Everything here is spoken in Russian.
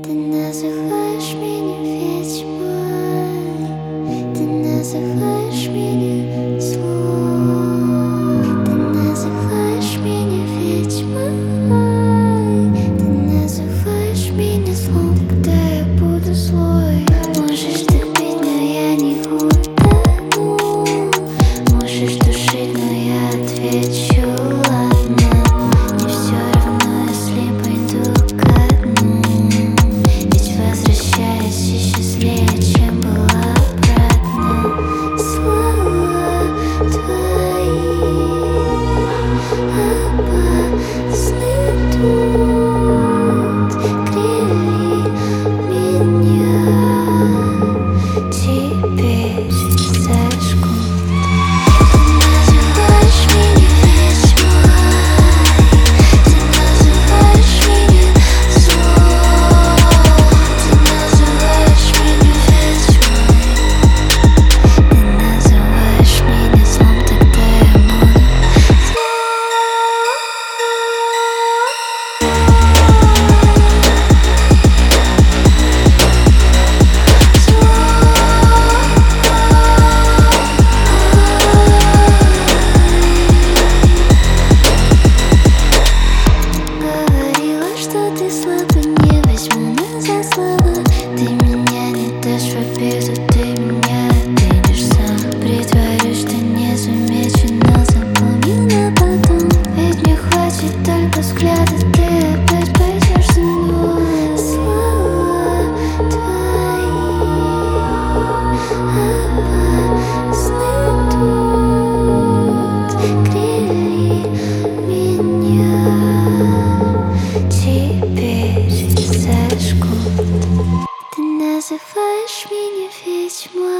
Ты называешь меня ведьмой, ты называешь меня злой, ты называешь меня ведьмой, ты называешь меня злом, когда я буду злой. Можешь ты пить, но я не утону, можешь душить, но я отвечу ладно. Мне все равно, если пойду ко дну, ведь возвращаюсь и счастливее, чем была обратно. Слова твои опасны тут, криви меня, теперь зажгут. Ты называешь меня ведьмой, ты называешь меня злой, ты называешь меня ведьмой, ты называешь меня злом, тогда я буду говорила, что ты слабый, не возьму за слово. Ты меня не дашь в обиду, ты меня обидишь сам. Притворюсь, что не замечу, но запомню на потом. Ведь мне хватит только взгляда, ты опять пойдешь за мной. Слова твои опасны тут, криви меня, теперь зажгут. Ты называешь меня ведьмой.